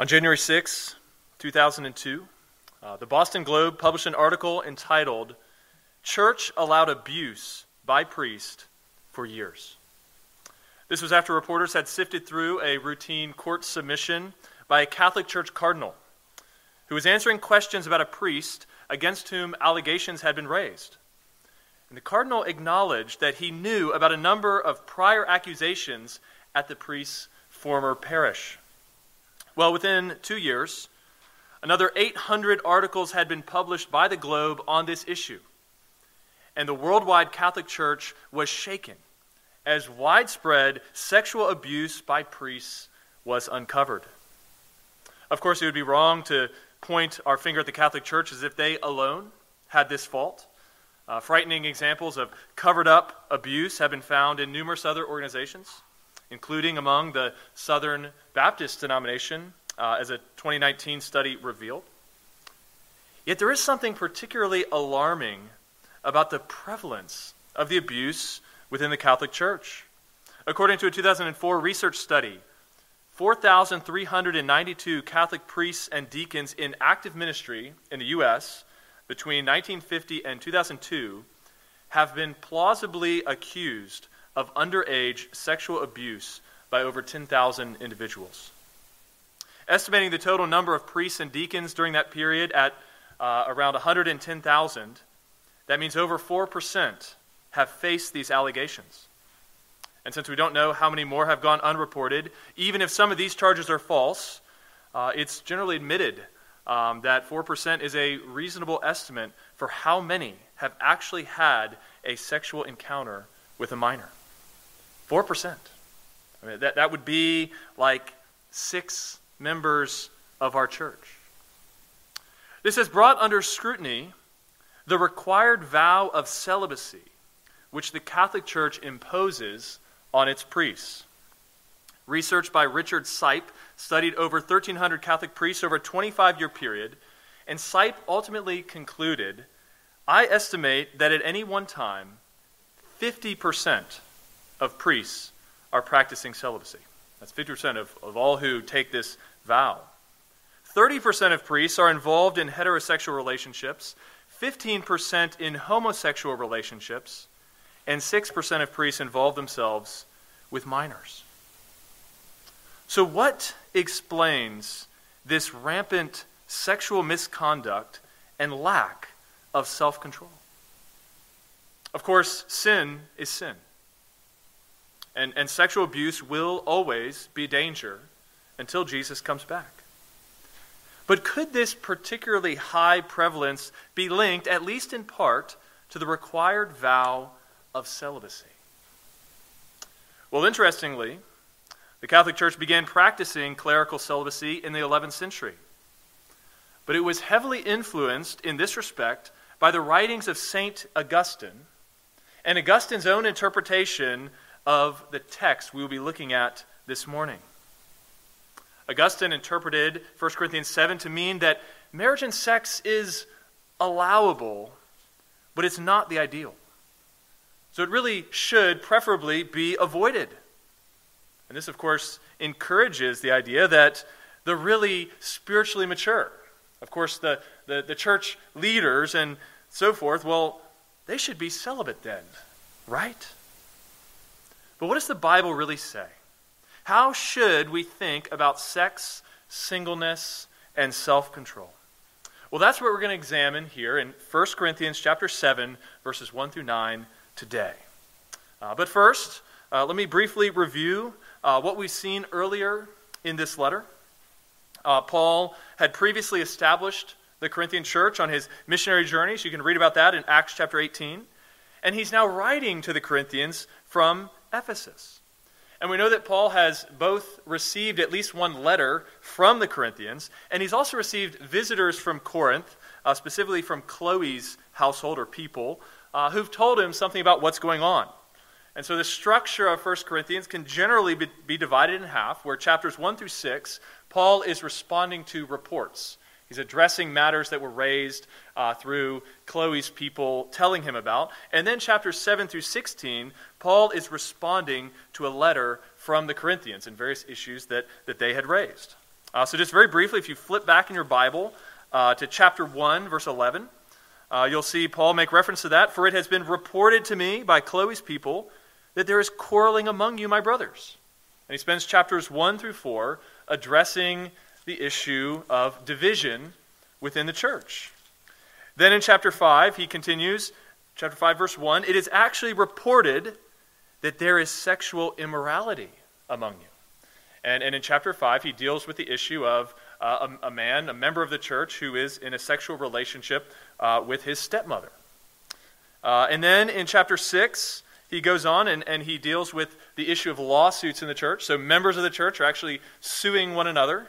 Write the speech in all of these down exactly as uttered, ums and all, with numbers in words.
On January sixth, two thousand two, uh, the Boston Globe published an article entitled, "Church Allowed Abuse by Priest for Years." This was after reporters had sifted through a routine court submission by a Catholic Church cardinal who was answering questions about a priest against whom allegations had been raised. And the cardinal acknowledged that he knew about a number of prior accusations at the priest's former parish. Well, within two years, another eight hundred articles had been published by the Globe on this issue. And the worldwide Catholic Church was shaken as widespread sexual abuse by priests was uncovered. Of course, it would be wrong to point our finger at the Catholic Church as if they alone had this fault. Uh, frightening examples of covered-up abuse have been found in numerous other organizations, including among the Southern Baptist denomination, uh, as a twenty nineteen study revealed. Yet there is something particularly alarming about the prevalence of the abuse within the Catholic Church. According to a two thousand four research study, four thousand three hundred ninety-two Catholic priests and deacons in active ministry in the U S between nineteen fifty and two thousand two have been plausibly accused of underage sexual abuse by over ten thousand individuals. Estimating the total number of priests and deacons during that period at uh, around one hundred ten thousand, that means over four percent have faced these allegations. And since we don't know how many more have gone unreported, even if some of these charges are false, uh, it's generally admitted um, that four percent is a reasonable estimate for how many have actually had a sexual encounter with a minor. four percent. I mean, that, that would be like six members of our church. This has brought under scrutiny the required vow of celibacy, which the Catholic Church imposes on its priests. Research by Richard Sipe studied over thirteen hundred Catholic priests over a twenty-five-year period, and Sipe ultimately concluded, I estimate that at any one time, fifty percent of priests are practicing celibacy. That's fifty percent of, of all who take this vow. thirty percent of priests are involved in heterosexual relationships, fifteen percent in homosexual relationships, and six percent of priests involve themselves with minors. So what explains this rampant sexual misconduct and lack of self-control? Of course, sin is sin. And, and sexual abuse will always be a danger until Jesus comes back. But could this particularly high prevalence be linked, at least in part, to the required vow of celibacy? Well, interestingly, the Catholic Church began practicing clerical celibacy in the eleventh century. But it was heavily influenced in this respect by the writings of Saint Augustine and Augustine's own interpretation of the text we will be looking at this morning. Augustine interpreted First Corinthians seven to mean that marriage and sex is allowable, but it's not the ideal. So it really should preferably be avoided. And this, of course, encourages the idea that the really spiritually mature, of course, the, the, the church leaders and so forth, well, they should be celibate then, right? But what does the Bible really say? How should we think about sex, singleness, and self-control? Well, that's what we're going to examine here in First Corinthians chapter seven, verses one through nine today. Uh, but first, uh, let me briefly review uh, what we've seen earlier in this letter. Uh, Paul had previously established the Corinthian church on his missionary journeys. You can read about that in Acts chapter eighteen. And he's now writing to the Corinthians from Ephesus. And we know that Paul has both received at least one letter from the Corinthians, and he's also received visitors from Corinth, uh, specifically from Chloe's household or people, uh, who've told him something about what's going on. And so the structure of First Corinthians can generally be, be divided in half, where chapters one through six, Paul is responding to reports. He's addressing matters that were raised uh, through Chloe's people telling him about. And then chapters seven through sixteen, Paul is responding to a letter from the Corinthians and various issues that, that they had raised. Uh, so just very briefly, if you flip back in your Bible uh, to chapter one, verse eleven, uh, you'll see Paul make reference to that. For it has been reported to me by Chloe's people that there is quarreling among you, my brothers. And he spends chapters one through four addressing the issue of division within the church. Then in chapter five, he continues, chapter five, verse one, it is actually reported that there is sexual immorality among you. And, and in chapter five, he deals with the issue of uh, a, a man, a member of the church, who is in a sexual relationship uh, with his stepmother. Uh, and then in chapter six, he goes on and, and he deals with the issue of lawsuits in the church. So members of the church are actually suing one another.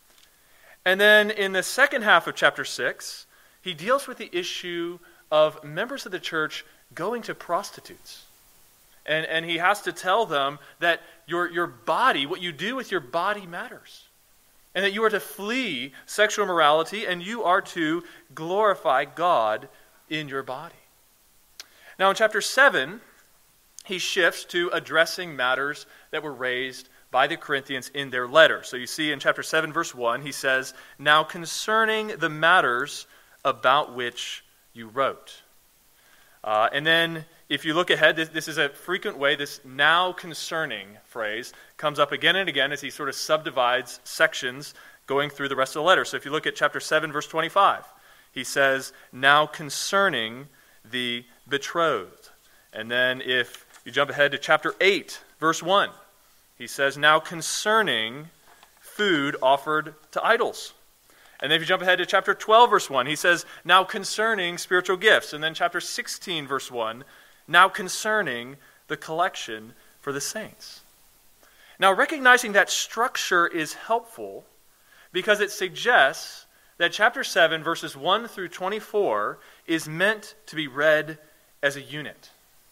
And then in the second half of chapter six, he deals with the issue of members of the church going to prostitutes. And, and he has to tell them that your, your body, what you do with your body matters. And that you are to flee sexual immorality and you are to glorify God in your body. Now in chapter seven, he shifts to addressing matters that were raised by the Corinthians in their letter. So you see in chapter seven, verse one, he says, now concerning the matters about which you wrote. Uh, and then if you look ahead, this, this is a frequent way, this now concerning phrase comes up again and again as he sort of subdivides sections going through the rest of the letter. So if you look at chapter seven, verse twenty-five, he says, now concerning the betrothed. And then if you jump ahead to chapter eight, verse one, he says, now concerning food offered to idols. And then if you jump ahead to chapter twelve, verse one, he says, now concerning spiritual gifts. And then chapter sixteen, verse one, now concerning the collection for the saints. Now recognizing that structure is helpful because it suggests that chapter seven, verses one through twenty-four, is meant to be read as a unit.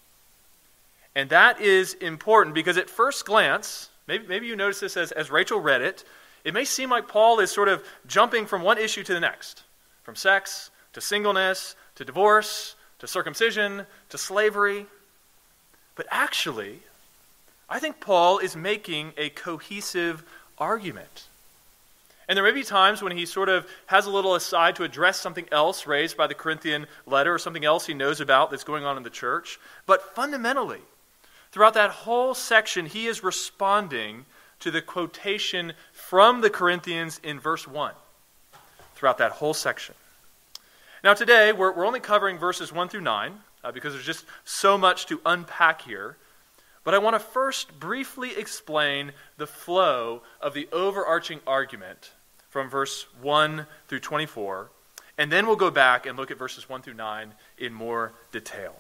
And that is important because at first glance, maybe, maybe you notice this as, as Rachel read it, it may seem like Paul is sort of jumping from one issue to the next, from sex to singleness to divorce to circumcision to slavery. But actually, I think Paul is making a cohesive argument. And there may be times when he sort of has a little aside to address something else raised by the Corinthian letter or something else he knows about that's going on in the church. But fundamentally, throughout that whole section, he is responding to the quotation from the Corinthians in verse one. Throughout that whole section. Now today, we're, we're only covering verses one through nine, uh, because there's just so much to unpack here. But I want to first briefly explain the flow of the overarching argument from verse one through twenty-four, and then we'll go back and look at verses one through nine in more detail.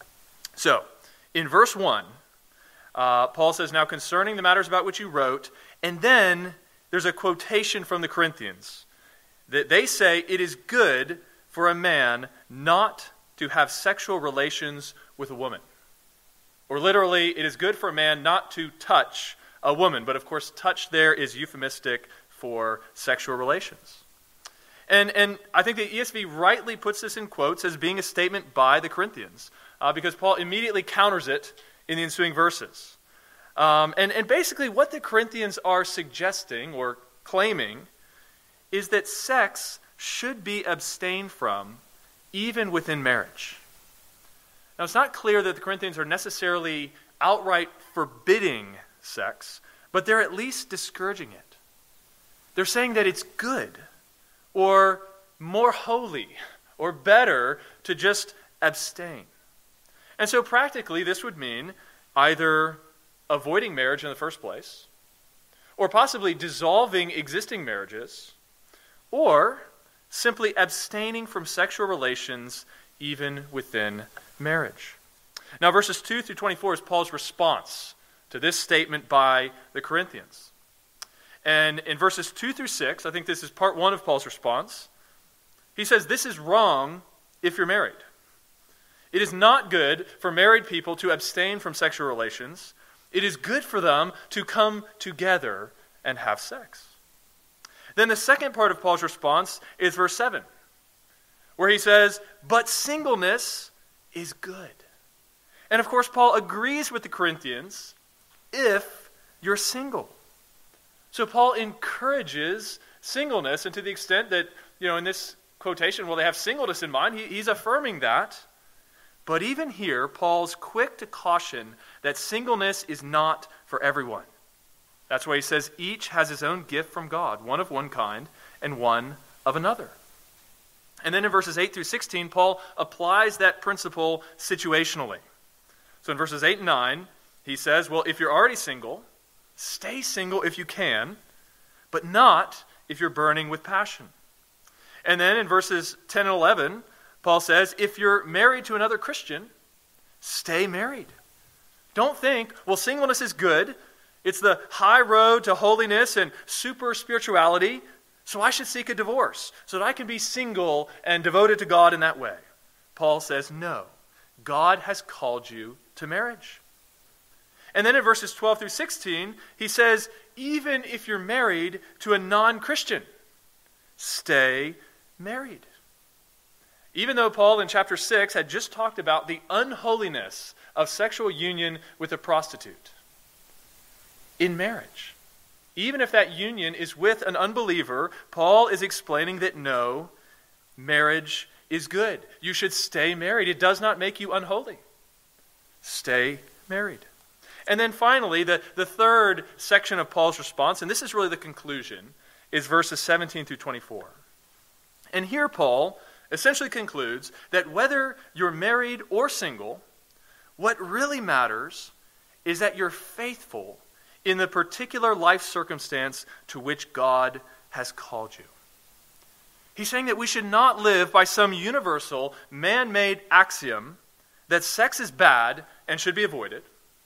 So, in verse one, uh, Paul says, now concerning the matters about which you wrote, and then there's a quotation from the Corinthians. That they say, it is good for a man not to have sexual relations with a woman. Or literally, it is good for a man not to touch a woman. But of course, touch there is euphemistic for sexual relations. And, and I think the E S V rightly puts this in quotes as being a statement by the Corinthians, uh, because Paul immediately counters it in the ensuing verses. Um, and, and basically what the Corinthians are suggesting or claiming is that sex should be abstained from even within marriage. Now, it's not clear that the Corinthians are necessarily outright forbidding sex, but they're at least discouraging it. They're saying that it's good or more holy or better to just abstain. And so practically, this would mean either avoiding marriage in the first place, or possibly dissolving existing marriages, or simply abstaining from sexual relations even within marriage. Now, verses two through twenty-four is Paul's response to this statement by the Corinthians. And in verses two through six, I think this is part one of Paul's response, he says, this is wrong if you're married. It is not good for married people to abstain from sexual relations. It is good for them to come together and have sex. Then the second part of Paul's response is verse seven, where he says, but singleness is good. And of course, Paul agrees with the Corinthians if you're single. So Paul encourages singleness, and to the extent that, you know, in this quotation, well, they have singleness in mind, he, he's affirming that. But even here, Paul's quick to caution that singleness is not for everyone. That's why he says each has his own gift from God, one of one kind and one of another. And then in verses eight through sixteen, Paul applies that principle situationally. So in verses eight and nine, he says, well, if you're already single, stay single if you can, but not if you're burning with passion. And then in verses ten and eleven, Paul says, if you're married to another Christian, stay married. Don't think, well, singleness is good. It's the high road to holiness and super spirituality, so I should seek a divorce so that I can be single and devoted to God in that way. Paul says, no. God has called you to marriage. And then in verses twelve through sixteen, he says, even if you're married to a non-Christian, stay married. Even though Paul in chapter six had just talked about the unholiness of sexual union with a prostitute in marriage, even if that union is with an unbeliever, Paul is explaining that no, marriage is good. You should stay married. It does not make you unholy. Stay married. And then finally, the, the third section of Paul's response, and this is really the conclusion, is verses seventeen through twenty-four. And here Paul essentially concludes that whether you're married or single, what really matters is that you're faithful in the particular life circumstance to which God has called you. He's saying that we should not live by some universal, man-made axiom that sex is bad and should be avoided,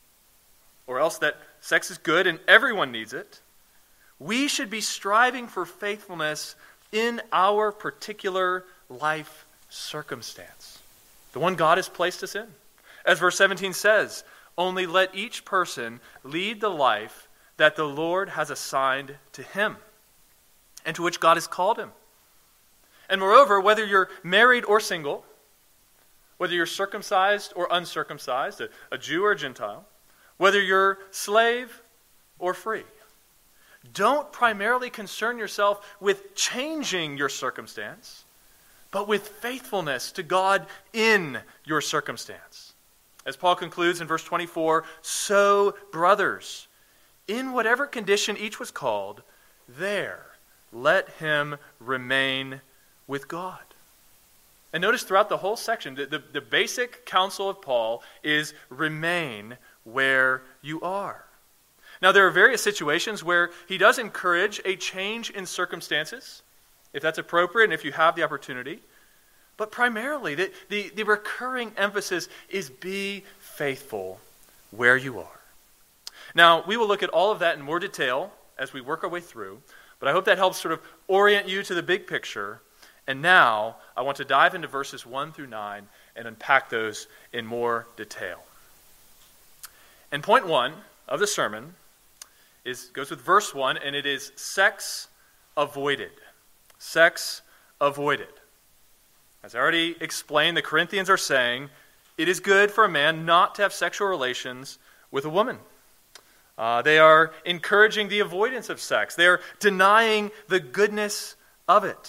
or else that sex is good and everyone needs it. We should be striving for faithfulness in our particular life circumstance, the one God has placed us in. As verse seventeen says, only let each person lead the life that the Lord has assigned to him and to which God has called him. And moreover, whether you're married or single, whether you're circumcised or uncircumcised, a, a Jew or a Gentile, whether you're slave or free, don't primarily concern yourself with changing your circumstance, but with faithfulness to God in your circumstance. As Paul concludes in verse twenty-four, so brothers, in whatever condition each was called, there let him remain with God. And notice throughout the whole section, the, the, the basic counsel of Paul is remain where you are. Now, there are various situations where he does encourage a change in circumstances, if that's appropriate and if you have the opportunity. But primarily, the, the, the recurring emphasis is be faithful where you are. Now, we will look at all of that in more detail as we work our way through, but I hope that helps sort of orient you to the big picture. And now, I want to dive into verses one through nine and unpack those in more detail. And point one of the sermon is goes with verse one, and it is sex avoided. Sex avoided. As I already explained, the Corinthians are saying it is good for a man not to have sexual relations with a woman. Uh, they are encouraging the avoidance of sex. They are denying the goodness of it.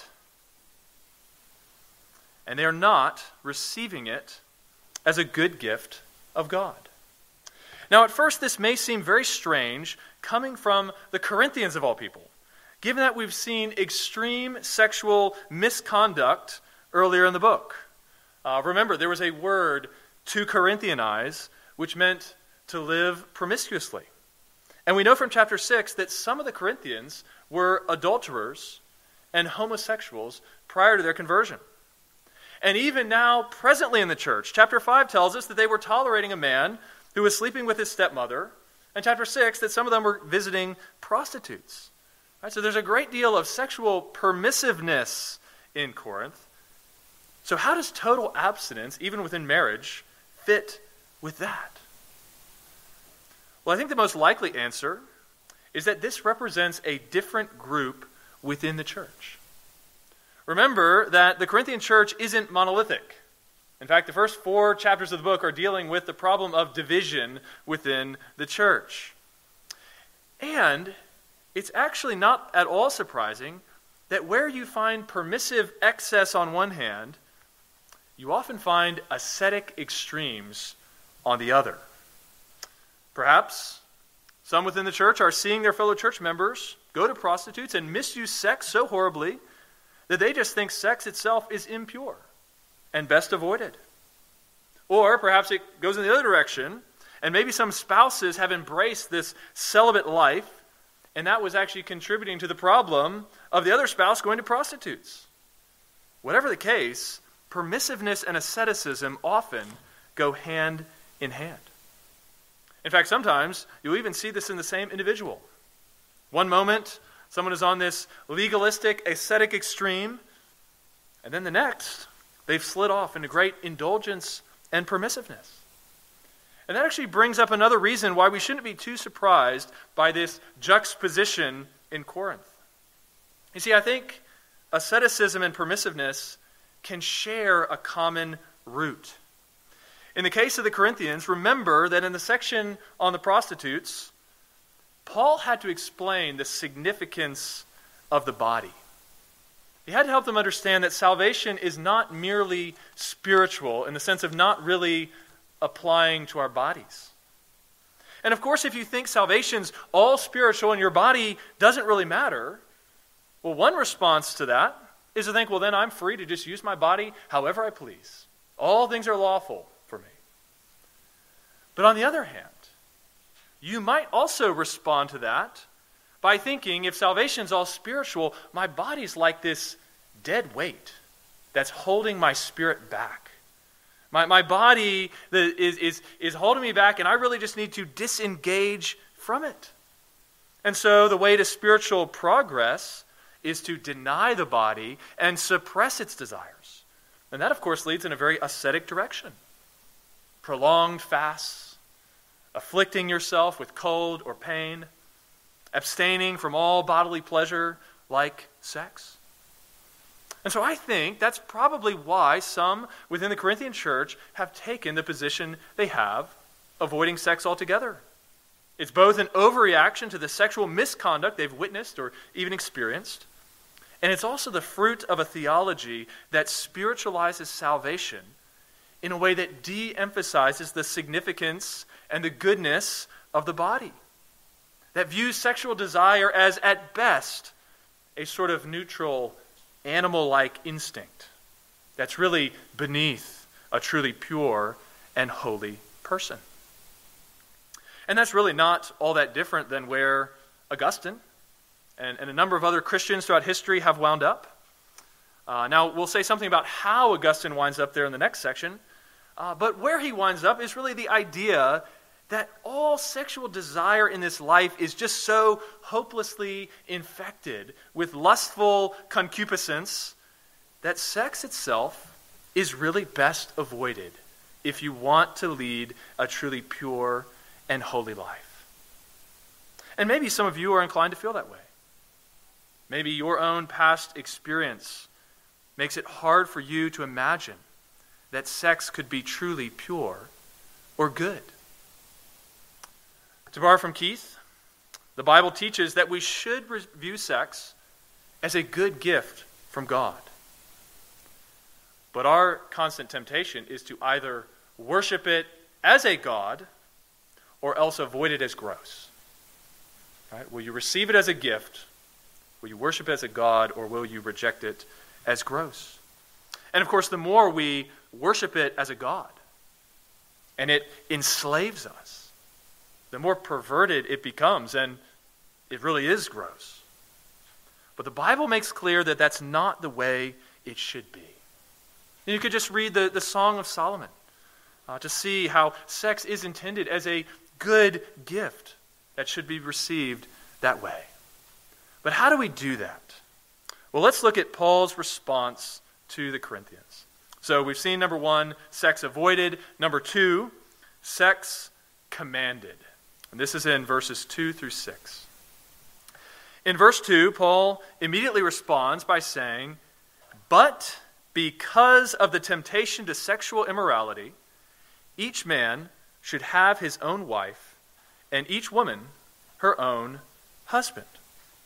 And they are not receiving it as a good gift of God. Now, at first, this may seem very strange coming from the Corinthians of all people, given that we've seen extreme sexual misconduct earlier in the book. Uh, remember, there was a word, to Corinthianize, which meant to live promiscuously. And we know from chapter six that some of the Corinthians were adulterers and homosexuals prior to their conversion. And even now, presently in the church, chapter five tells us that they were tolerating a man who was sleeping with his stepmother, and chapter six, that some of them were visiting prostitutes. Right, so there's a great deal of sexual permissiveness in Corinth. So how does total abstinence, even within marriage, fit with that? Well, I think the most likely answer is that this represents a different group within the church. Remember that the Corinthian church isn't monolithic. In fact, the first four chapters of the book are dealing with the problem of division within the church. And it's actually not at all surprising that where you find permissive excess on one hand, you often find ascetic extremes on the other. Perhaps some within the church are seeing their fellow church members go to prostitutes and misuse sex so horribly that they just think sex itself is impure and best avoided. Or perhaps it goes in the other direction, and maybe some spouses have embraced this celibate life, and that was actually contributing to the problem of the other spouse going to prostitutes. Whatever the case, permissiveness and asceticism often go hand in hand. In fact, sometimes you'll even see this in the same individual. One moment, someone is on this legalistic, ascetic extreme, and then the next, they've slid off into great indulgence and permissiveness. And that actually brings up another reason why we shouldn't be too surprised by this juxtaposition in Corinth. You see, I think asceticism and permissiveness can share a common root. In the case of the Corinthians, remember that in the section on the prostitutes, Paul had to explain the significance of the body. He had to help them understand that salvation is not merely spiritual in the sense of not really applying to our bodies. And of course, if you think salvation's all spiritual and your body doesn't really matter, well, one response to that is to think, well, then I'm free to just use my body however I please. All things are lawful for me. But on the other hand, you might also respond to that by thinking, if salvation's all spiritual, my body's like this dead weight that's holding my spirit back. My, my body is, is, is holding me back, and I really just need to disengage from it. And so the way to spiritual progress is to deny the body and suppress its desires. And that, of course, leads in a very ascetic direction. Prolonged fasts, afflicting yourself with cold or pain, abstaining from all bodily pleasure like sex. And so I think that's probably why some within the Corinthian church have taken the position they have, avoiding sex altogether. It's both an overreaction to the sexual misconduct they've witnessed or even experienced, and it's also the fruit of a theology that spiritualizes salvation in a way that de-emphasizes the significance and the goodness of the body, that views sexual desire as, at best, a sort of neutral, animal-like instinct that's really beneath a truly pure and holy person. And that's really not all that different than where Augustine and, and a number of other Christians throughout history have wound up. Uh, now, we'll say something about how Augustine winds up there in the next section, uh, but where he winds up is really the idea that all sexual desire in this life is just so hopelessly infected with lustful concupiscence that sex itself is really best avoided if you want to lead a truly pure and holy life. And maybe some of you are inclined to feel that way. Maybe your own past experience makes it hard for you to imagine that sex could be truly pure or good. To borrow from Keith, the Bible teaches that we should view sex as a good gift from God. But our constant temptation is to either worship it as a god or else avoid it as gross. Right? Will you receive it as a gift? Will you worship it as a god, or will you reject it as gross? And of course, the more we worship it as a god, and it enslaves us, the more perverted it becomes, and it really is gross. But the Bible makes clear that that's not the way it should be. And you could just read the, the Song of Solomon uh, to see how sex is intended as a good gift that should be received that way. But how do we do that? Well, let's look at Paul's response to the Corinthians. So we've seen, number one, sex avoided. Number two, sex commanded. And this is in verses two through six. In verse two, Paul immediately responds by saying, "But because of the temptation to sexual immorality, each man should have his own wife, and each woman her own husband."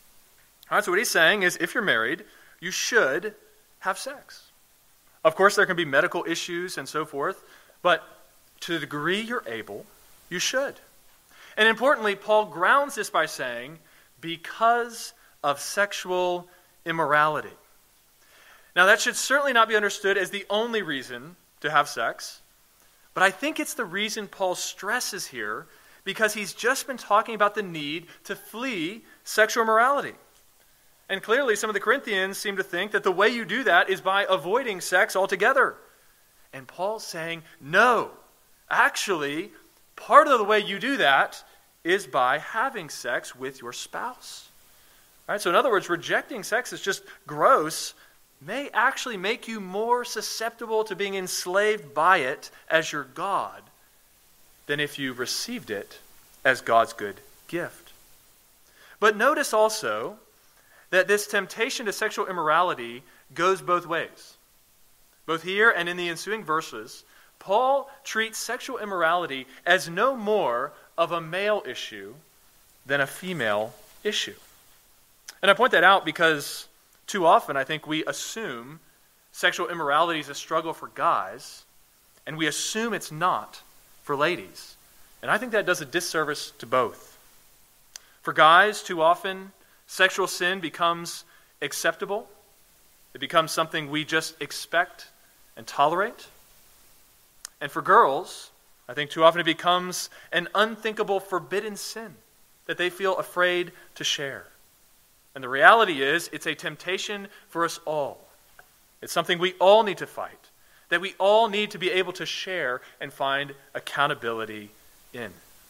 All right, so what he's saying is if you're married, you should have sex. Of course, there can be medical issues and so forth, but to the degree you're able, you should. And importantly, Paul grounds this by saying, because of sexual immorality. Now, that should certainly not be understood as the only reason to have sex, but I think it's the reason Paul stresses here, because he's just been talking about the need to flee sexual immorality. And clearly, some of the Corinthians seem to think that the way you do that is by avoiding sex altogether. And Paul's saying, no, actually, part of the way you do that is by having sex with your spouse. All right, so in other words, rejecting sex is just gross, may actually make you more susceptible to being enslaved by it as your God than if you received it as God's good gift. But notice also that this temptation to sexual immorality goes both ways. Both here and in the ensuing verses, Paul treats sexual immorality as no more of a male issue than a female issue. And I point that out because too often I think we assume sexual immorality is a struggle for guys, and we assume it's not for ladies. And I think that does a disservice to both. For guys, too often, sexual sin becomes acceptable. It becomes something we just expect and tolerate. And for girls, I think too often it becomes an unthinkable forbidden sin that they feel afraid to share. And the reality is, it's a temptation for us all. It's something we all need to fight, that we all need to be able to share and find accountability in.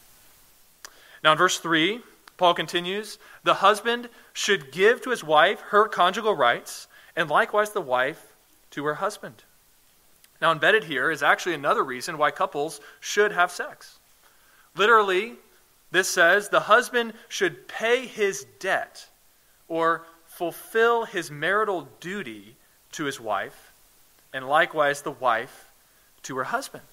Now in verse three, Paul continues, the husband should give to his wife her conjugal rights, and likewise the wife to her husband. Now embedded here is actually another reason why couples should have sex. Literally, this says the husband should pay his debt or fulfill his marital duty to his wife, and likewise the wife to her husband.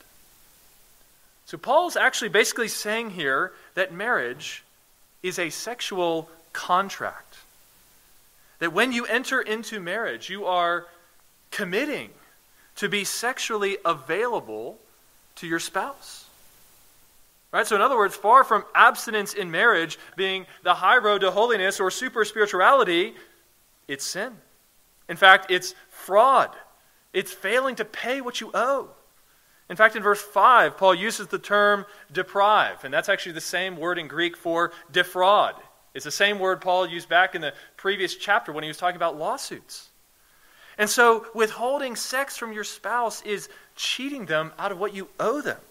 So Paul's actually basically saying here that marriage is a sexual contract. That when you enter into marriage, you are committing to be sexually available to your spouse. Right? So in other words, far from abstinence in marriage being the high road to holiness or super spirituality, it's sin. In fact, it's fraud. It's failing to pay what you owe. In fact, in verse five, Paul uses the term deprive, and that's actually the same word in Greek for defraud. It's the same word Paul used back in the previous chapter when he was talking about lawsuits. And so withholding sex from your spouse is cheating them out of what you owe them.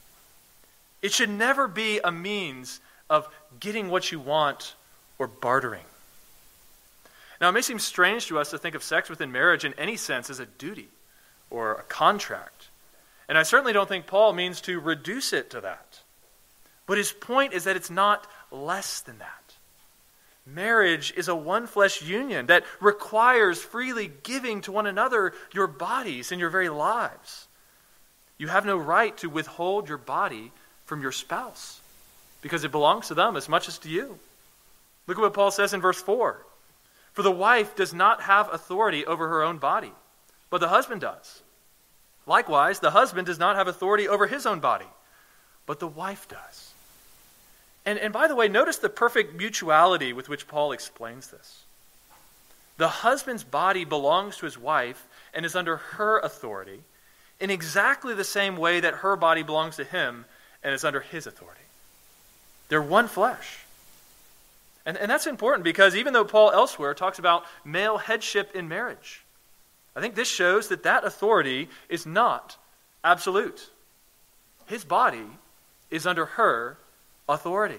It should never be a means of getting what you want or bartering. Now, it may seem strange to us to think of sex within marriage in any sense as a duty or a contract. And I certainly don't think Paul means to reduce it to that. But his point is that it's not less than that. Marriage is a one-flesh union that requires freely giving to one another your bodies and your very lives. You have no right to withhold your body from your spouse because it belongs to them as much as to you. Look at what Paul says in verse four. For the wife does not have authority over her own body, but the husband does. Likewise, the husband does not have authority over his own body, but the wife does. And, and by the way, notice the perfect mutuality with which Paul explains this. The husband's body belongs to his wife and is under her authority in exactly the same way that her body belongs to him and is under his authority. They're one flesh. And, and that's important because even though Paul elsewhere talks about male headship in marriage, I think this shows that that authority is not absolute. His body is under her authority.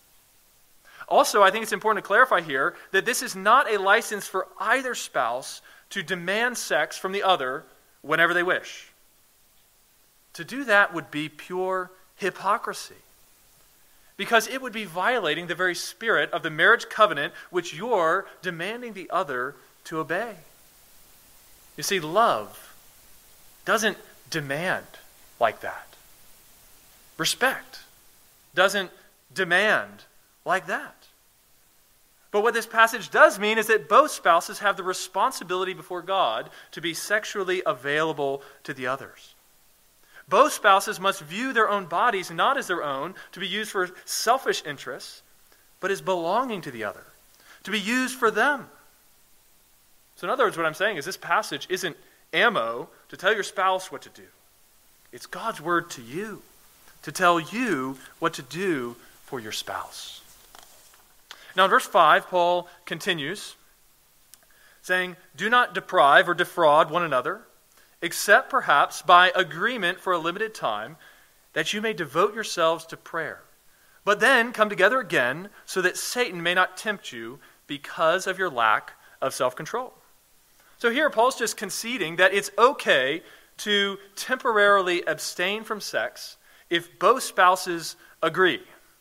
Also, I think it's important to clarify here that this is not a license for either spouse to demand sex from the other whenever they wish. To do that would be pure hypocrisy, because it would be violating the very spirit of the marriage covenant which you're demanding the other to obey. You see, love doesn't demand like that. Respect doesn't demand like that. But what this passage does mean is that both spouses have the responsibility before God to be sexually available to the others. Both spouses must view their own bodies not as their own, to be used for selfish interests, but as belonging to the other, to be used for them. So in other words, what I'm saying is this passage isn't ammo to tell your spouse what to do. It's God's word to you, to tell you what to do for your spouse. Now in verse five, Paul continues, saying, "Do not deprive or defraud one another, except perhaps by agreement for a limited time, that you may devote yourselves to prayer. But then come together again, so that Satan may not tempt you because of your lack of self-control." So here Paul's just conceding that it's okay to temporarily abstain from sex if both spouses agree.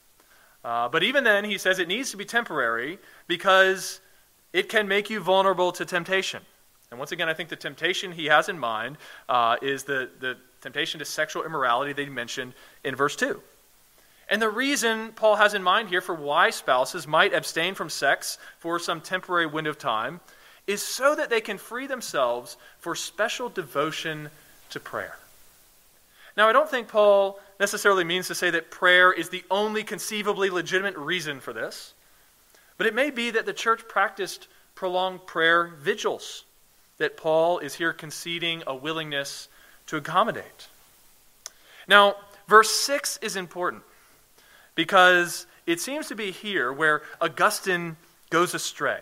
Uh, but even then, he says it needs to be temporary because it can make you vulnerable to temptation. And once again, I think the temptation he has in mind uh, is the, the temptation to sexual immorality that he mentioned in verse two. And the reason Paul has in mind here for why spouses might abstain from sex for some temporary window of time is so that they can free themselves for special devotion to prayer. Now, I don't think Paul necessarily means to say that prayer is the only conceivably legitimate reason for this, but it may be that the church practiced prolonged prayer vigils that Paul is here conceding a willingness to accommodate. Now, verse six is important because it seems to be here where Augustine goes astray.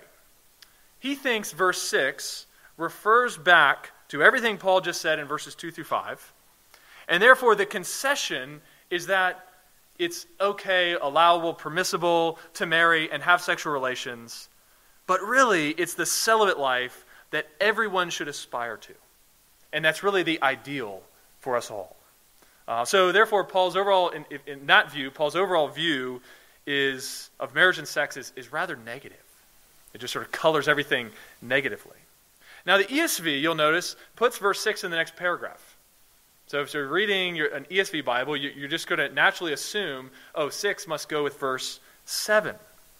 He thinks verse six refers back to everything Paul just said in verses two through five, and therefore the concession is that it's okay, allowable, permissible to marry and have sexual relations, but really it's the celibate life that everyone should aspire to. And that's really the ideal for us all. Uh, so therefore, Paul's overall, in, in that view, Paul's overall view is of marriage and sex is, is rather negative. It just sort of colors everything negatively. Now the E S V, you'll notice, puts verse six in the next paragraph. So if you're reading your, an E S V Bible, you, you're just going to naturally assume, oh, six must go with verse seven.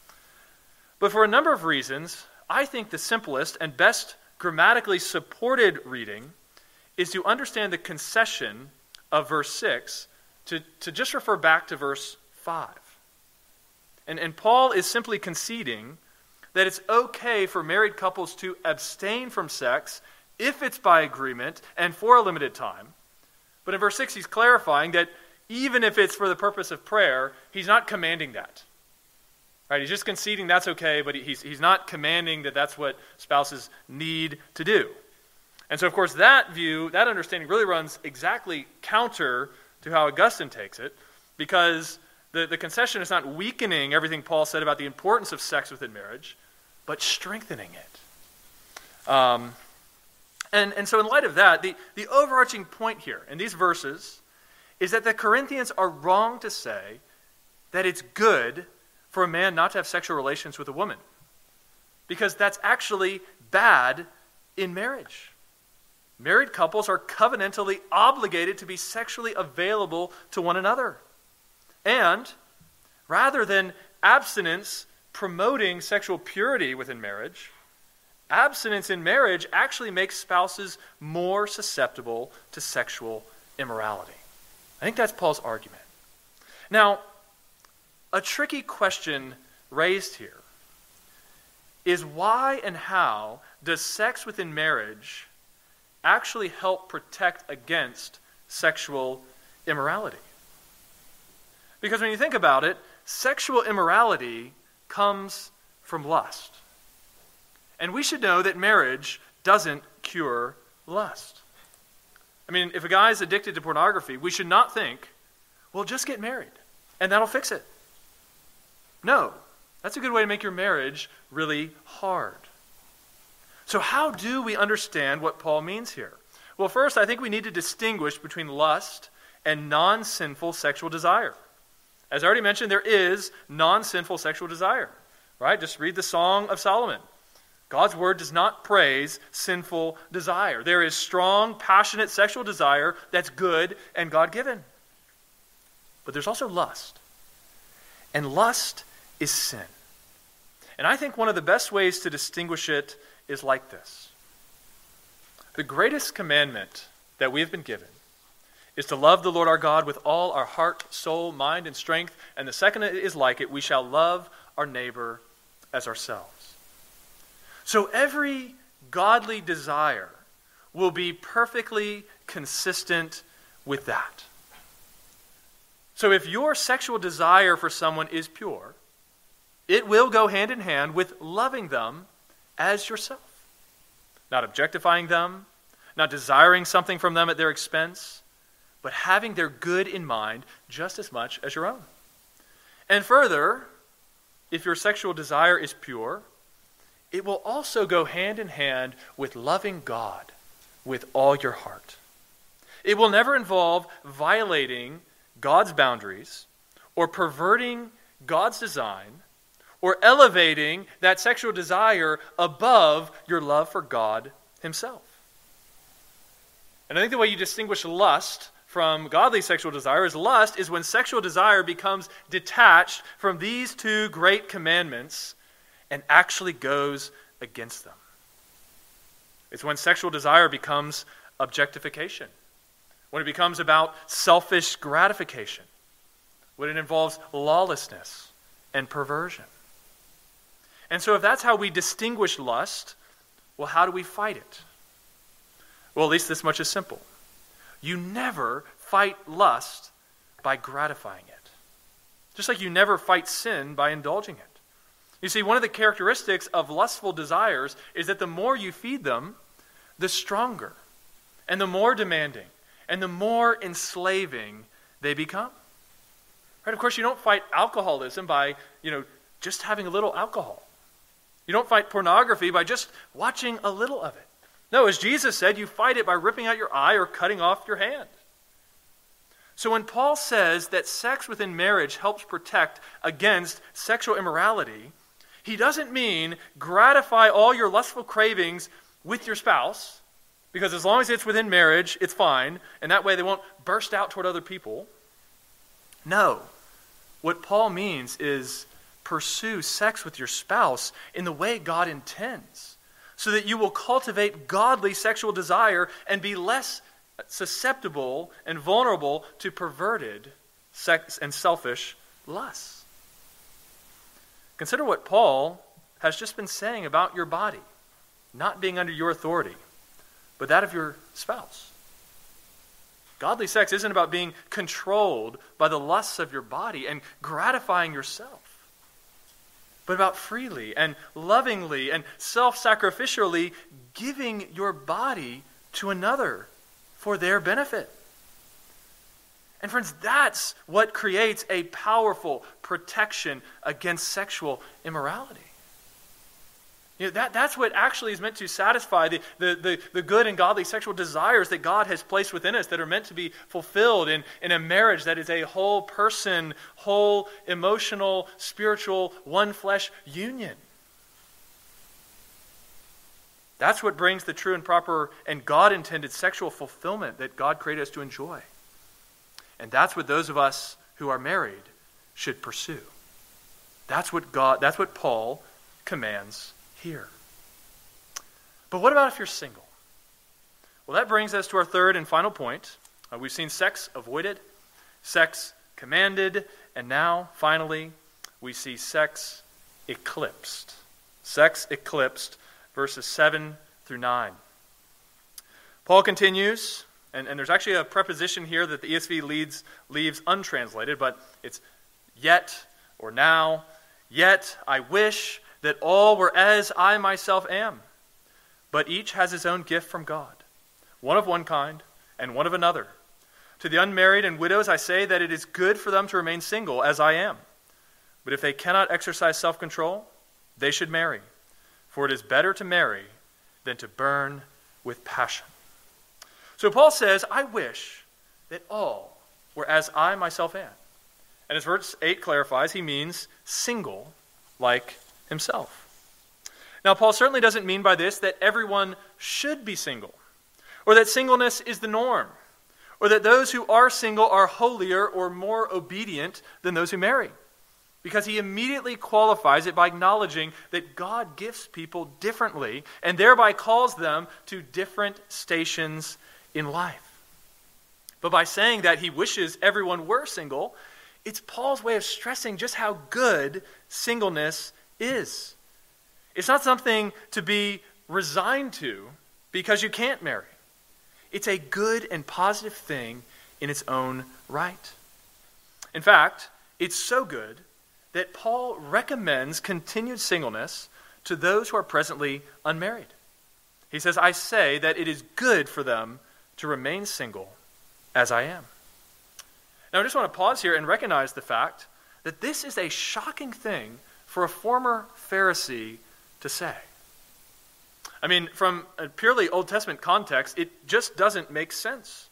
But for a number of reasons, I think the simplest and best grammatically supported reading is to understand the concession of verse six to, to just refer back to verse five. And, and Paul is simply conceding that it's okay for married couples to abstain from sex if it's by agreement and for a limited time. But in verse six, he's clarifying that even if it's for the purpose of prayer, he's not commanding that. Right? He's just conceding that's okay, but he's, he's not commanding that that's what spouses need to do. And so, of course, that view, that understanding really runs exactly counter to how Augustine takes it, because the, the concession is not weakening everything Paul said about the importance of sex within marriage, but strengthening it. Um, and, and so in light of that, the, the overarching point here in these verses is that the Corinthians are wrong to say that it's good for a man not to have sexual relations with a woman, because that's actually bad in marriage. Married couples are covenantally obligated to be sexually available to one another. And rather than abstinence promoting sexual purity within marriage, abstinence in marriage actually makes spouses more susceptible to sexual immorality. I think that's Paul's argument. Now, a tricky question raised here is why and how does sex within marriage actually help protect against sexual immorality? Because when you think about it, sexual immorality comes from lust. And we should know that marriage doesn't cure lust. I mean, if a guy is addicted to pornography, we should not think, well, just get married and that'll fix it. No, that's a good way to make your marriage really hard. So how do we understand what Paul means here? Well, first, I think we need to distinguish between lust and non-sinful sexual desire. As I already mentioned, there is non-sinful sexual desire, right? Just read the Song of Solomon. God's word does not praise sinful desire. There is strong, passionate sexual desire that's good and God-given. But there's also lust. And lust is sin. And I think one of the best ways to distinguish it is like this. The greatest commandment that we have been given is to love the Lord our God with all our heart, soul, mind, and strength. And the second is like it, we shall love our neighbor as ourselves. So every godly desire will be perfectly consistent with that. So if your sexual desire for someone is pure, it will go hand in hand with loving them as yourself. Not objectifying them, not desiring something from them at their expense, but having their good in mind just as much as your own. And further, if your sexual desire is pure, it will also go hand in hand with loving God with all your heart. It will never involve violating God's boundaries or perverting God's design or elevating that sexual desire above your love for God himself. And I think the way you distinguish lust from godly sexual desire is lust is when sexual desire becomes detached from these two great commandments and actually goes against them. It's when sexual desire becomes objectification, when it becomes about selfish gratification, when it involves lawlessness and perversion. And so if that's how we distinguish lust, well, how do we fight it? Well, at least this much is simple. You never fight lust by gratifying it. Just like you never fight sin by indulging it. You see, one of the characteristics of lustful desires is that the more you feed them, the stronger, and the more demanding, and the more enslaving they become. Right? Of course, you don't fight alcoholism by, you know, just having a little alcohol. You don't fight pornography by just watching a little of it. No, as Jesus said, you fight it by ripping out your eye or cutting off your hand. So when Paul says that sex within marriage helps protect against sexual immorality, he doesn't mean gratify all your lustful cravings with your spouse, because as long as it's within marriage, it's fine, and that way they won't burst out toward other people. No. What Paul means is pursue sex with your spouse in the way God intends, so that you will cultivate godly sexual desire and be less susceptible and vulnerable to perverted sex and selfish lusts. Consider what Paul has just been saying about your body, not being under your authority, but that of your spouse. Godly sex isn't about being controlled by the lusts of your body and gratifying yourself, but about freely and lovingly and self-sacrificially giving your body to another for their benefit. And friends, that's what creates a powerful protection against sexual immorality. You know, that, that's what actually is meant to satisfy the, the, the, the good and godly sexual desires that God has placed within us that are meant to be fulfilled in, in a marriage that is a whole person, whole emotional, spiritual, one flesh union. That's what brings the true and proper and God-intended sexual fulfillment that God created us to enjoy. And that's what those of us who are married should pursue. That's what God, that's what Paul commands here. But what about if you're single? Well, that brings us to our third and final point. Uh, we've seen sex avoided, sex commanded, and now, finally, we see sex eclipsed. Sex eclipsed, verses seven through nine. Paul continues, and, and there's actually a preposition here that the E S V leads, leaves untranslated, but it's yet or now. Yet I wish that all were as I myself am, but each has his own gift from God, one of one kind and one of another. To the unmarried and widows I say that it is good for them to remain single as I am. But if they cannot exercise self-control, they should marry, for it is better to marry than to burn with passion. So Paul says, I wish that all were as I myself am. And as verse eight clarifies, he means single like himself. Now, Paul certainly doesn't mean by this that everyone should be single, or that singleness is the norm, or that those who are single are holier or more obedient than those who marry. because he immediately qualifies it by acknowledging that God gifts people differently and thereby calls them to different stations in life. But by saying that he wishes everyone were single, it's Paul's way of stressing just how good singleness is. It's not something to be resigned to because you can't marry. It's a good and positive thing in its own right. In fact, it's so good that Paul recommends continued singleness to those who are presently unmarried. He says, I say that it is good for them to remain single as I am. Now I just want to pause here and recognize the fact that this is a shocking thing for a former Pharisee to say. I mean, from a purely Old Testament context, it just doesn't make sense.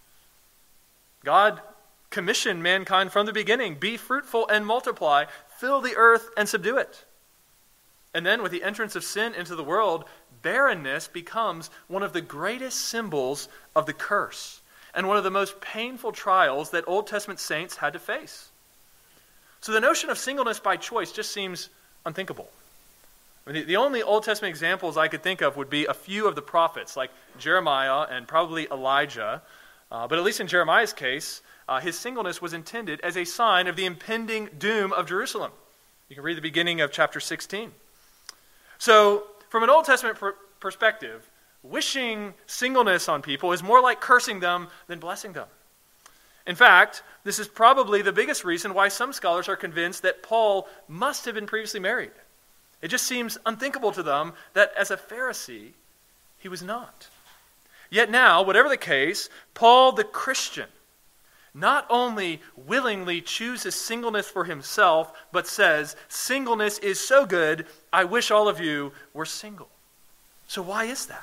God commissioned mankind from the beginning, be fruitful and multiply, fill the earth and subdue it. And then with the entrance of sin into the world, barrenness becomes one of the greatest symbols of the curse and one of the most painful trials that Old Testament saints had to face. So the notion of singleness by choice just seems unthinkable. I mean, the, the only Old Testament examples I could think of would be a few of the prophets, like Jeremiah and probably Elijah. Uh, but at least in Jeremiah's case, uh, his singleness was intended as a sign of the impending doom of Jerusalem. You can read the beginning of chapter sixteen. So, from an Old Testament pr- perspective, wishing singleness on people is more like cursing them than blessing them. In fact, this is probably the biggest reason why some scholars are convinced that Paul must have been previously married. It just seems unthinkable to them that as a Pharisee, he was not. Yet now, whatever the case, Paul the Christian not only willingly chooses singleness for himself, but says, singleness is so good, I wish all of you were single. So why is that?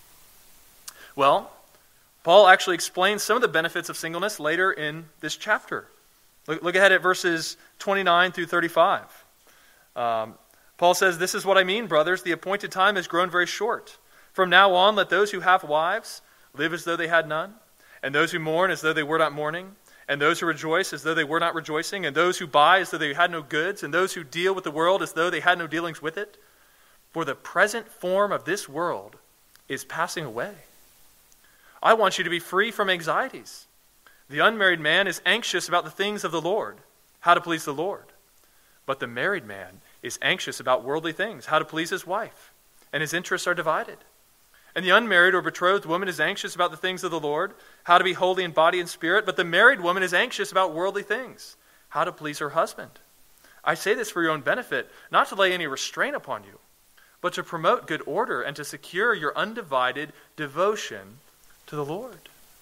Well, Paul actually explains some of the benefits of singleness later in this chapter. Look, look ahead at verses twenty-nine through thirty-five. Um, Paul says, this is what I mean, brothers, the appointed time has grown very short. From now on, let those who have wives live as though they had none, and those who mourn as though they were not mourning, and those who rejoice as though they were not rejoicing, and those who buy as though they had no goods, and those who deal with the world as though they had no dealings with it. For the present form of this world is passing away. I want you to be free from anxieties. The unmarried man is anxious about the things of the Lord, how to please the Lord. But the married man is anxious about worldly things, how to please his wife, and his interests are divided. And the unmarried or betrothed woman is anxious about the things of the Lord, how to be holy in body and spirit, but the married woman is anxious about worldly things, how to please her husband. I say this for your own benefit, not to lay any restraint upon you, but to promote good order and to secure your undivided devotion to the Lord.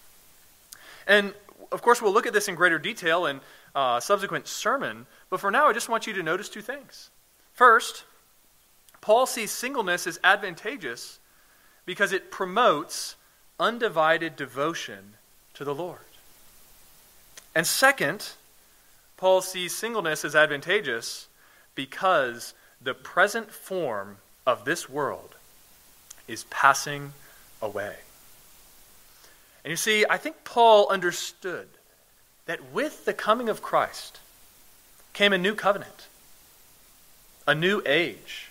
And of course, we'll look at this in greater detail in a subsequent sermon, but for now, I just want you to notice two things. First, Paul sees singleness as advantageous because it promotes undivided devotion to the Lord. And second, Paul sees singleness as advantageous because the present form of this world is passing away. And you see, I think Paul understood that with the coming of Christ came a new covenant, a new age,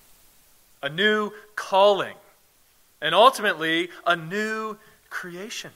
a new calling, and ultimately a new creation.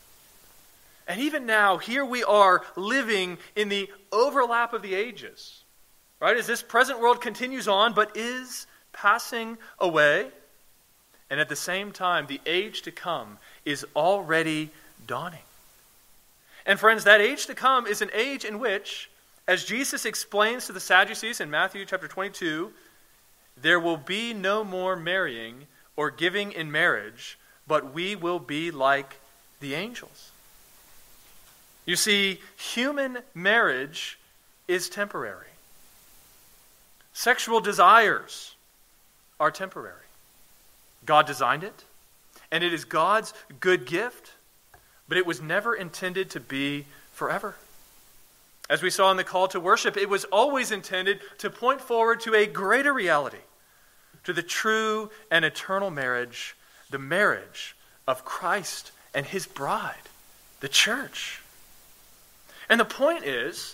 And even now, here we are living in the overlap of the ages, right? As this present world continues on, but is passing away. And at the same time, the age to come is already dawning. And friends, that age to come is an age in which, as Jesus explains to the Sadducees in Matthew chapter twenty-two, there will be no more marrying or giving in marriage, but we will be like the angels. You see, human marriage is temporary. Sexual desires are temporary. God designed it, and it is God's good gift, but it was never intended to be forever. As we saw in the call to worship, it was always intended to point forward to a greater reality, to the true and eternal marriage, the marriage of Christ and his bride, the church. And the point is,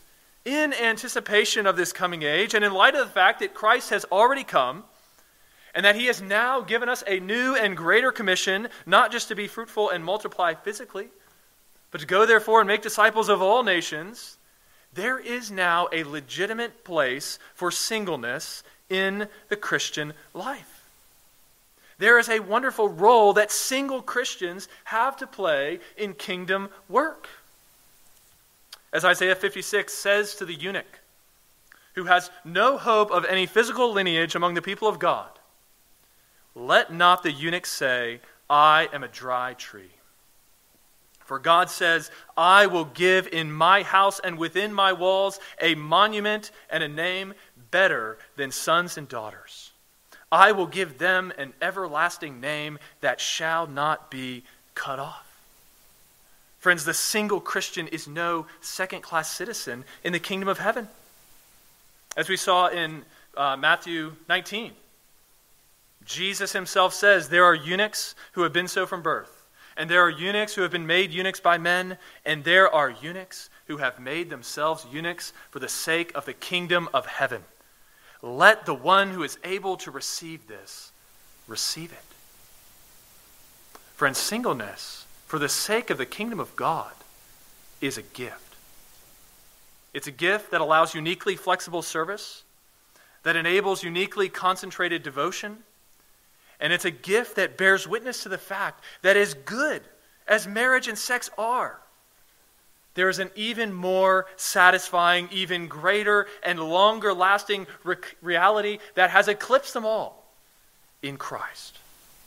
in anticipation of this coming age, and in light of the fact that Christ has already come, and that he has now given us a new and greater commission, not just to be fruitful and multiply physically, but to go therefore and make disciples of all nations, there is now a legitimate place for singleness in the Christian life. There is a wonderful role that single Christians have to play in kingdom work. As Isaiah fifty-six says to the eunuch, who has no hope of any physical lineage among the people of God, let not the eunuch say, I am a dry tree. For God says, I will give in my house and within my walls a monument and a name better than sons and daughters. I will give them an everlasting name that shall not be cut off. Friends, the single Christian is no second-class citizen in the kingdom of heaven. As we saw in uh, Matthew nineteen, Jesus himself says there are eunuchs who have been so from birth, and there are eunuchs who have been made eunuchs by men, and there are eunuchs who have made themselves eunuchs for the sake of the kingdom of heaven. Let the one who is able to receive this, receive it. Friends, singleness, for the sake of the kingdom of God, is a gift. It's a gift that allows uniquely flexible service, that enables uniquely concentrated devotion, and it's a gift that bears witness to the fact that as good as marriage and sex are, there is an even more satisfying, even greater and longer lasting re- reality that has eclipsed them all in Christ.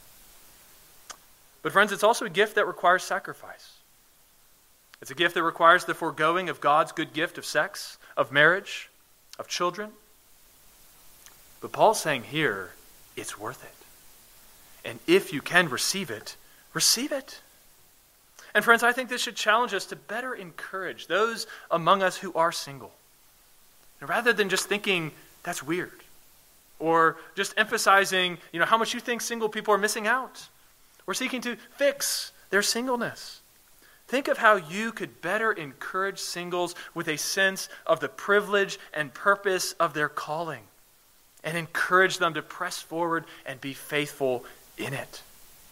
But friends, it's also a gift that requires sacrifice. It's a gift that requires the foregoing of God's good gift of sex, of marriage, of children. But Paul's saying here, it's worth it. And if you can receive it, receive it. And friends, I think this should challenge us to better encourage those among us who are single. And rather than just thinking, that's weird, or just emphasizing, you know, how much you think single people are missing out, or seeking to fix their singleness. Think of how you could better encourage singles with a sense of the privilege and purpose of their calling, and encourage them to press forward and be faithful in it.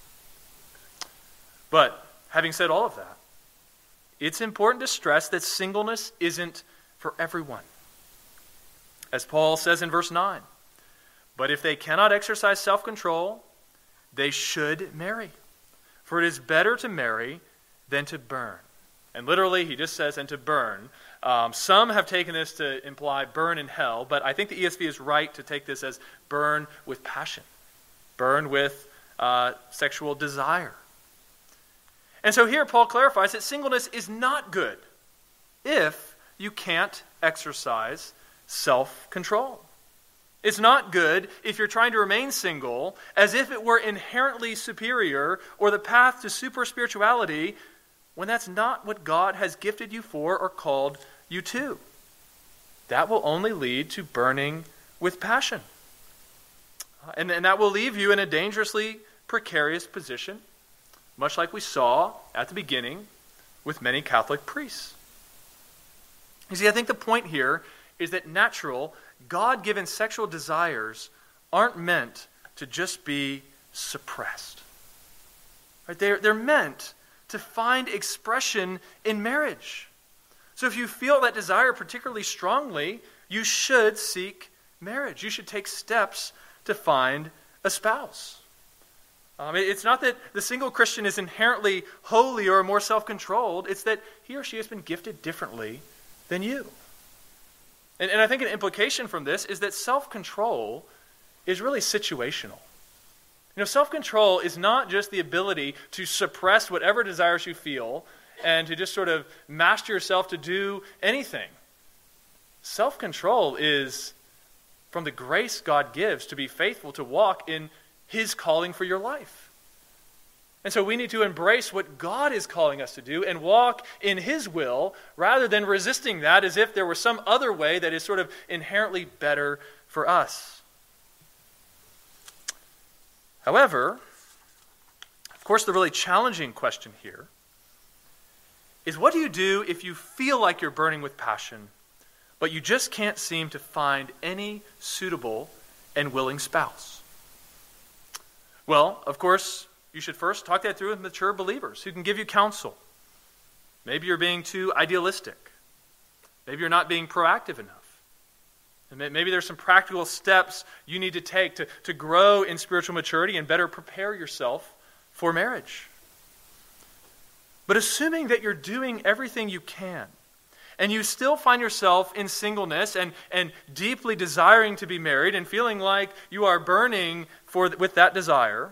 But having said all of that, it's important to stress that singleness isn't for everyone. As Paul says in verse nine, but if they cannot exercise self-control, they should marry. For it is better to marry than to burn. And literally, he just says, and to burn. Um, some have taken this to imply burn in hell, but I think the E S V is right to take this as burn with passion. Burn with uh, sexual desire. And so here Paul clarifies that singleness is not good if you can't exercise self-control. It's not good if you're trying to remain single as if it were inherently superior or the path to super spirituality when that's not what God has gifted you for or called you to. That will only lead to burning with passion. And, and that will leave you in a dangerously precarious position, much like we saw at the beginning with many Catholic priests. You see, I think the point here is that natural, God-given sexual desires aren't meant to just be suppressed. Right? They're, they're meant to find expression in marriage. So if you feel that desire particularly strongly, you should seek marriage. You should take steps to find a spouse. Um, it's not that the single Christian is inherently holy or more self-controlled. It's that he or she has been gifted differently than you. And, and I think an implication from this is that self-control is really situational. You know, self-control is not just the ability to suppress whatever desires you feel and to just sort of master yourself to do anything. Self-control is from the grace God gives to be faithful to walk in His calling for your life. And so we need to embrace what God is calling us to do and walk in His will rather than resisting that as if there were some other way that is sort of inherently better for us. However, of course, the really challenging question here is, what do you do if you feel like you're burning with passion, but you just can't seem to find any suitable and willing spouse. Well, of course, you should first talk that through with mature believers who can give you counsel. Maybe you're being too idealistic. Maybe you're not being proactive enough. And maybe there's some practical steps you need to take to, to grow in spiritual maturity and better prepare yourself for marriage. But assuming that you're doing everything you can, and you still find yourself in singleness and, and deeply desiring to be married and feeling like you are burning for with that desire,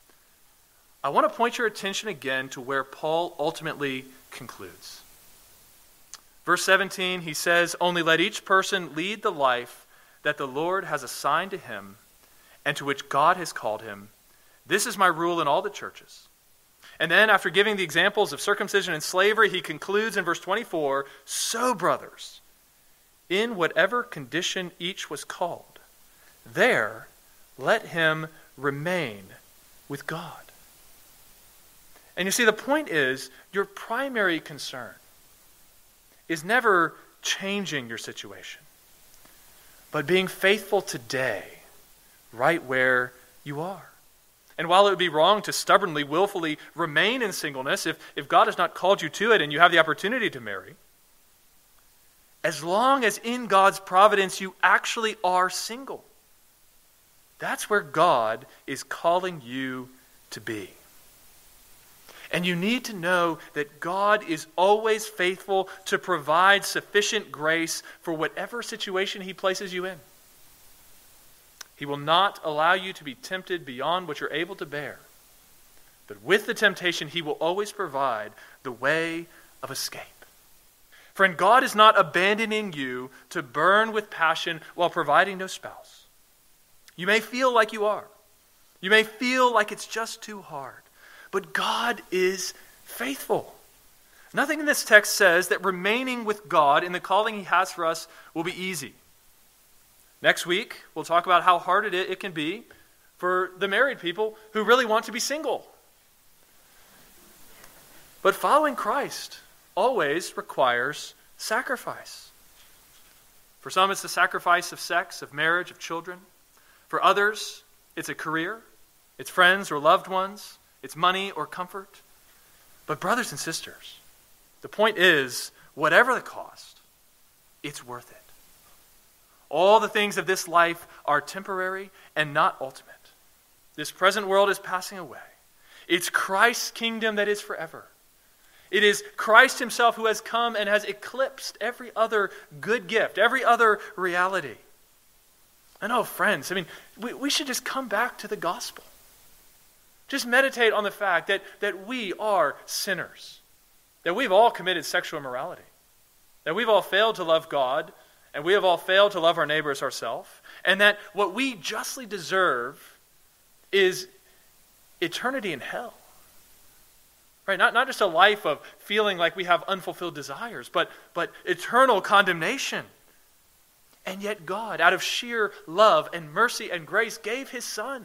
I want to point your attention again to where Paul ultimately concludes. Verse seventeen, he says, "Only let each person lead the life that the Lord has assigned to him and to which God has called him. This is my rule in all the churches." And then after giving the examples of circumcision and slavery, he concludes in verse twenty-four, "So, brothers, in whatever condition each was called, there let him remain with God." And you see, the point is, your primary concern is never changing your situation, but being faithful today, right where you are. And while it would be wrong to stubbornly, willfully remain in singleness if, if God has not called you to it and you have the opportunity to marry, as long as in God's providence you actually are single, that's where God is calling you to be. And you need to know that God is always faithful to provide sufficient grace for whatever situation he places you in. He will not allow you to be tempted beyond what you're able to bear. But with the temptation, he will always provide the way of escape. Friend, God is not abandoning you to burn with passion while providing no spouse. You may feel like you are. You may feel like it's just too hard. But God is faithful. Nothing in this text says that remaining with God in the calling he has for us will be easy. Next week, we'll talk about how hard it, it can be for the married people who really want to be single. But following Christ always requires sacrifice. For some, it's the sacrifice of sex, of marriage, of children. For others, it's a career, it's friends or loved ones, it's money or comfort. But brothers and sisters, the point is, whatever the cost, it's worth it. All the things of this life are temporary and not ultimate. This present world is passing away. It's Christ's kingdom that is forever. It is Christ himself who has come and has eclipsed every other good gift, every other reality. And oh, friends, I mean, we, we should just come back to the gospel. Just meditate on the fact that, that we are sinners, that we've all committed sexual immorality, that we've all failed to love God, and we have all failed to love our neighbors ourselves, and that what we justly deserve is eternity in hell. Right? Not, not just a life of feeling like we have unfulfilled desires, but, but eternal condemnation. And yet God, out of sheer love and mercy and grace, gave his Son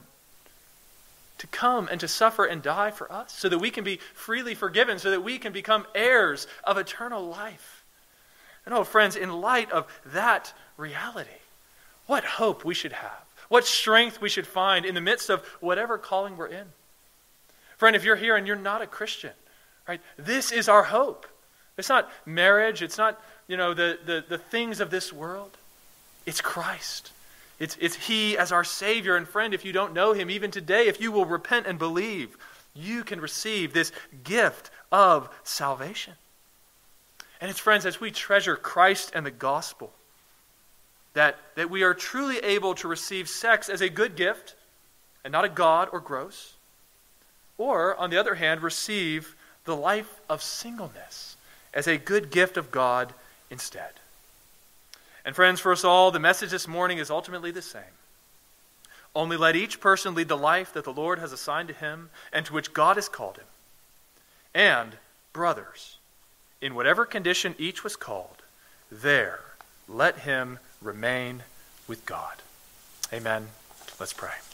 to come and to suffer and die for us so that we can be freely forgiven, so that we can become heirs of eternal life. And oh, friends, in light of that reality, what hope we should have, what strength we should find in the midst of whatever calling we're in. Friend, if you're here and you're not a Christian, right, this is our hope. It's not marriage, it's not, you know, the, the, the things of this world. It's Christ. It's, it's he as our Savior. And friend, if you don't know him, even today, if you will repent and believe, you can receive this gift of salvation. And it's, friends, as we treasure Christ and the gospel, that, that we are truly able to receive sex as a good gift and not a god or gross. Or, on the other hand, receive the life of singleness as a good gift of God instead. And friends, for us all, the message this morning is ultimately the same. Only let each person lead the life that the Lord has assigned to him and to which God has called him. And, brothers, in whatever condition each was called, there let him remain with God. Amen. Let's pray.